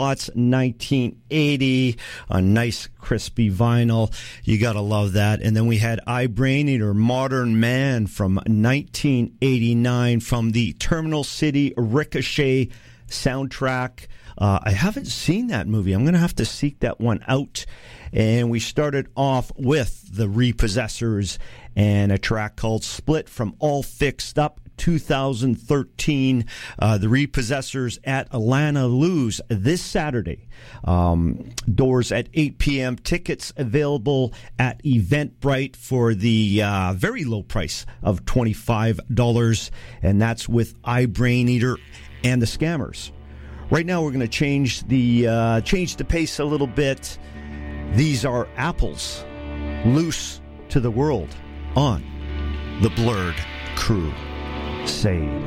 Lots 1980, a nice crispy vinyl. You gotta love that. And then we had Eyebrain, Modern Man from 1989 from the Terminal City Ricochet soundtrack. I haven't seen that movie. I'm gonna have to seek that one out. And we started off with the Repossessors and a track called Split from All Fixed Up 2013. The Repossessors at Alana Lou's this Saturday. Doors at 8 p.m. Tickets available at Eventbrite for the very low price of $25. And that's with Eyebrain and the Scammers. Right now we're going to change the pace a little bit. These are Apples, Loose to the World on the Blurred Crew. Sade.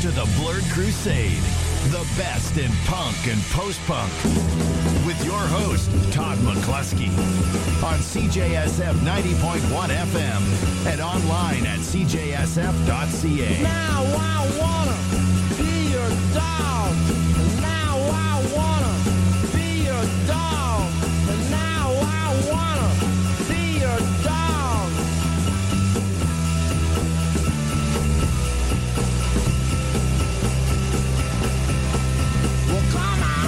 to the Blurred Crusade, the best in punk and post-punk, with your host, Todd McCluskey, on CJSF 90.1 FM and online at cjsf.ca. Now I wanna be your dog. Now I wanna be your dog. Now I wanna be your dog. Well, come on.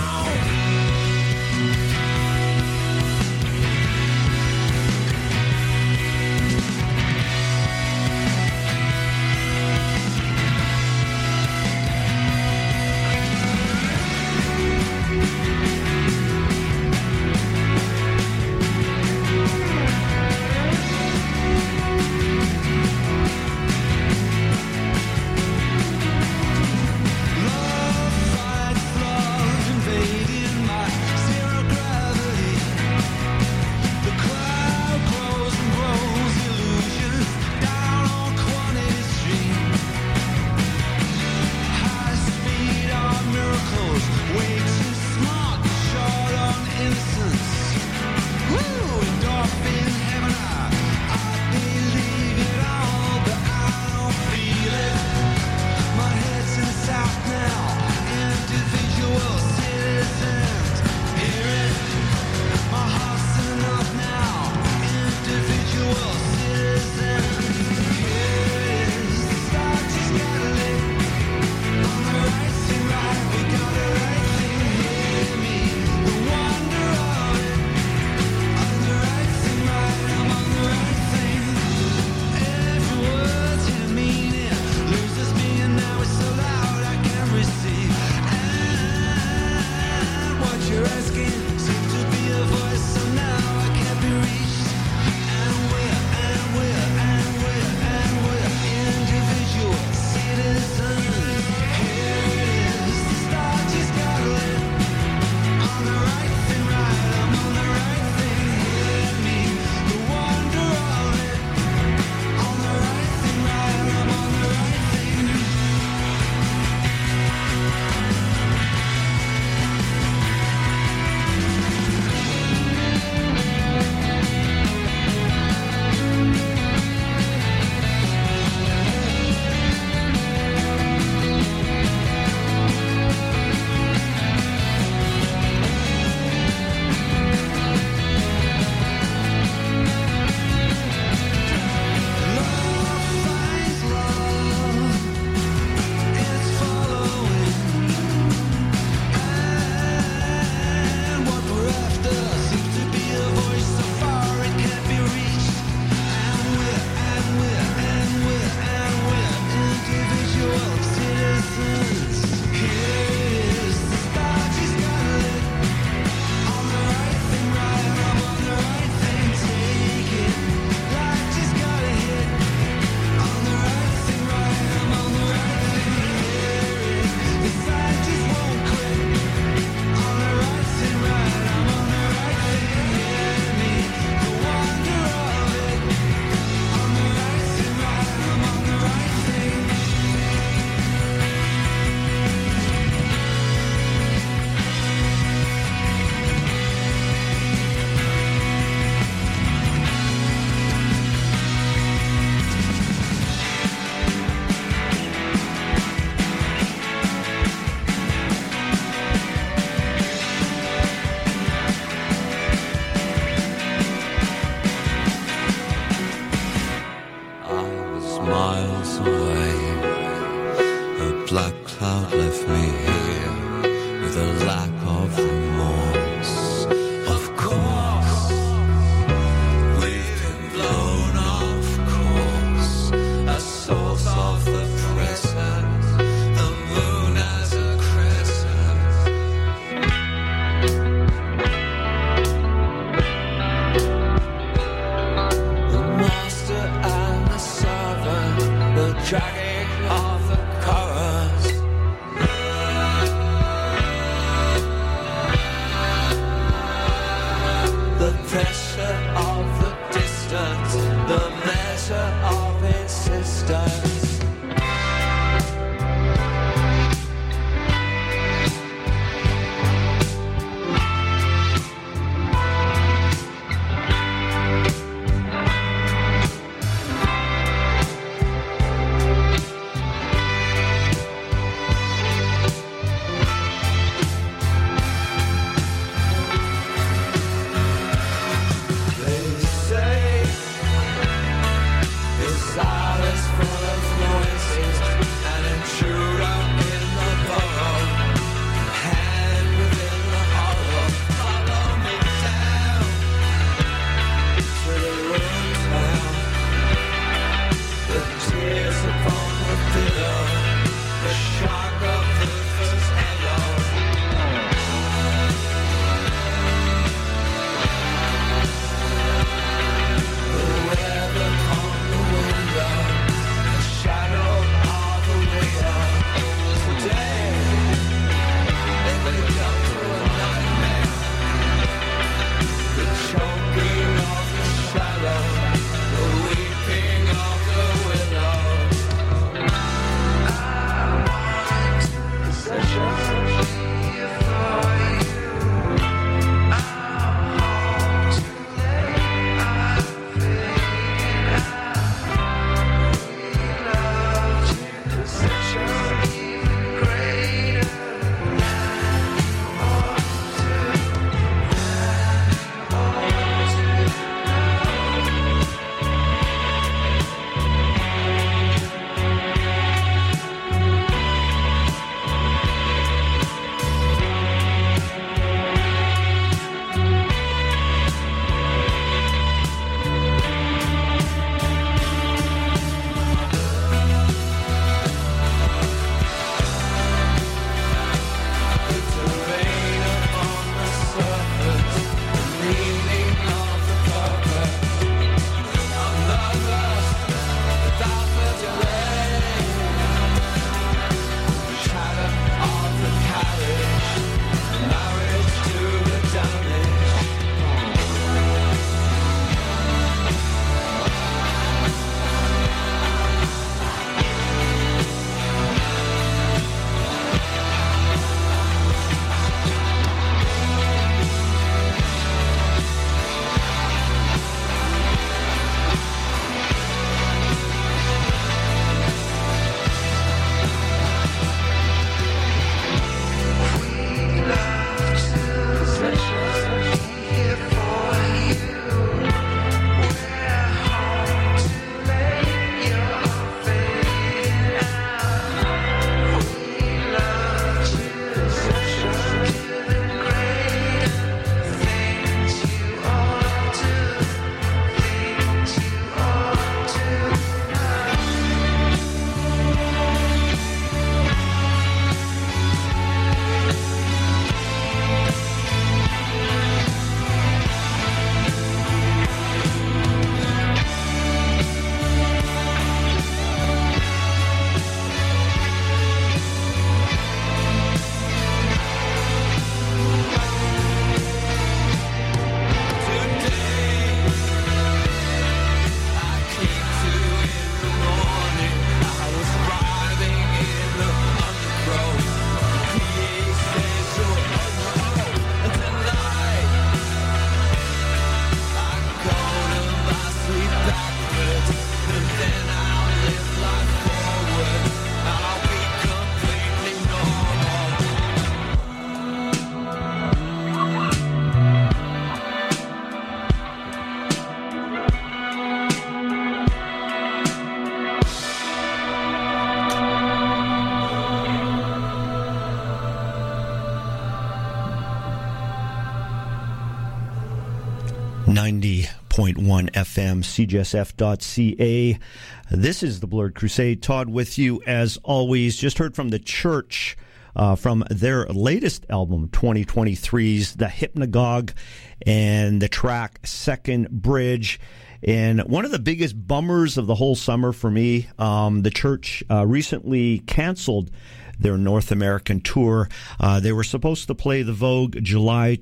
90.1 FM, cjsf.ca. This is the Blurred Crusade. Todd with you as always. Just heard from the Church from their latest album, 2023's The Hypnagogue, and the track Second Bridge. And one of the biggest bummers of the whole summer for me, the Church recently canceled their North American tour. They were supposed to play the Vogue July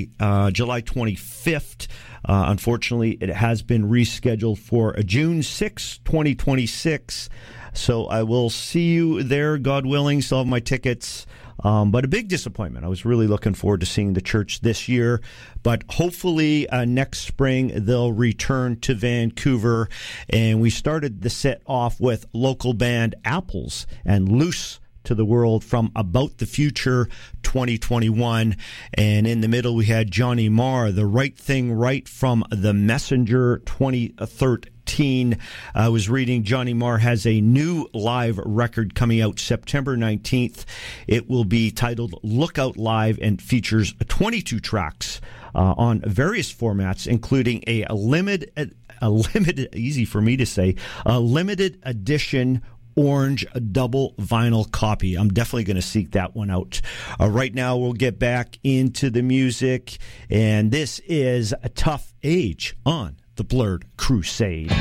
25th. Unfortunately, it has been rescheduled for June 6, 2026. So I will see you there, God willing. Still have my tickets. But a big disappointment. I was really looking forward to seeing the Church this year. But hopefully next spring they'll return to Vancouver. And we started the set off with local band Apples and Loose to the World from About the Future 2021. And in the middle we had Johnny Marr, The Right Thing Right from The Messenger 2013. I was reading Johnny Marr has a new live record coming out September 19th. It will be titled Lookout Live and features 22 tracks on various formats, including a limited, easy for me to say, a limited edition orange double vinyl copy. I'm definitely going to seek that one out. Right now, we'll get back into the music, and this is A Tough Age on the Blurred Crusade.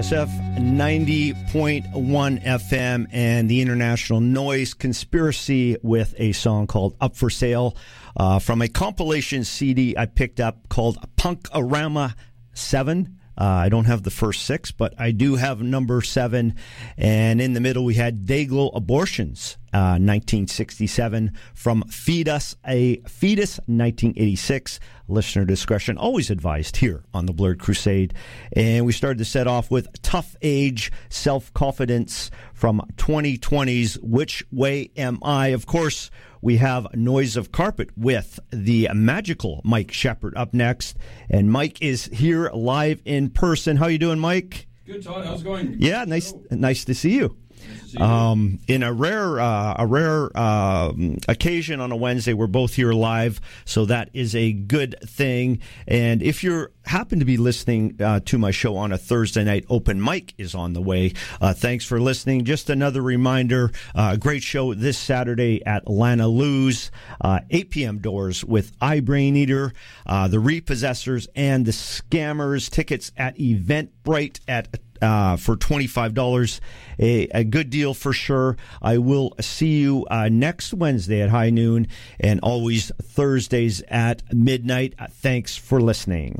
CJSF 90.1 FM and the International Noise Conspiracy with a song called Up for Sale from a compilation CD I picked up called Punk-A-Rama 7. I don't have the first 6, but I do have number 7. And in the middle, we had Dayglow Abortions, 1967, from Fetus, 1986. Listener discretion always advised here on the Blurred Crusade. And we started the set off with Tough Age, Self-Confidence from 2020's Which Way Am I? Of course, we have Noise of Carpet with the magical Mike Shepard up next. And Mike is here live in person. How you doing, Mike? Good, Todd. How's it going? Yeah, nice to see you. In a rare occasion on a Wednesday, we're both here live, so that is a good thing. And if you happen to be listening to my show on a Thursday night, Open Mic is on the way. Thanks for listening. Just another reminder, great show this Saturday at Lana Lou's, 8 p.m. doors with iBrain Eater, the Repossessors, and the Scammers. Tickets at Eventbrite for $25. A good deal for sure. I will see you next Wednesday at high noon and always Thursdays at midnight. Thanks for listening.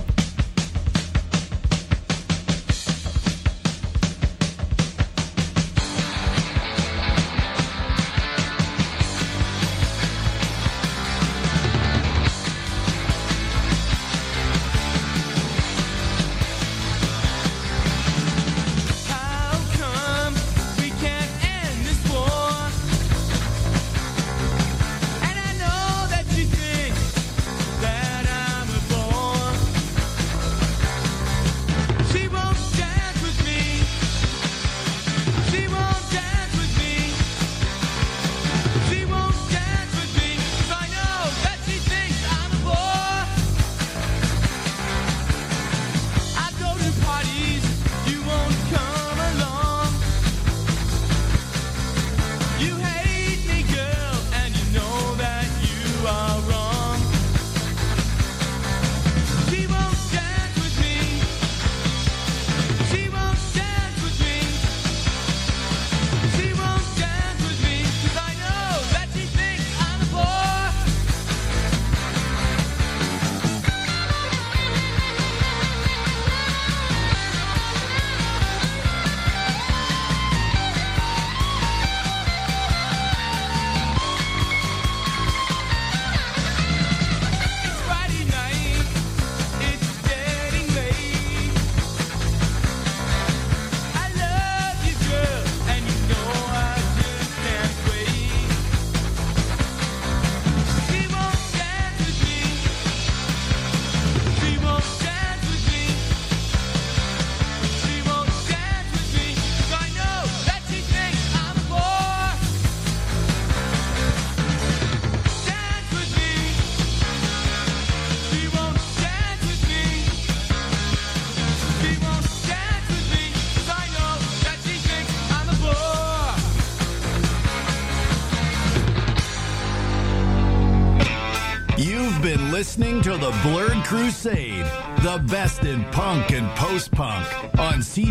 Listening to the Blurred Crusade, the best in punk and post-punk on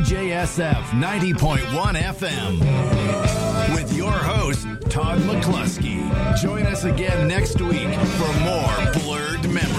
CJSF 90.1 FM. With your host, Todd McCluskey. Join us again next week for more Blurred Memories.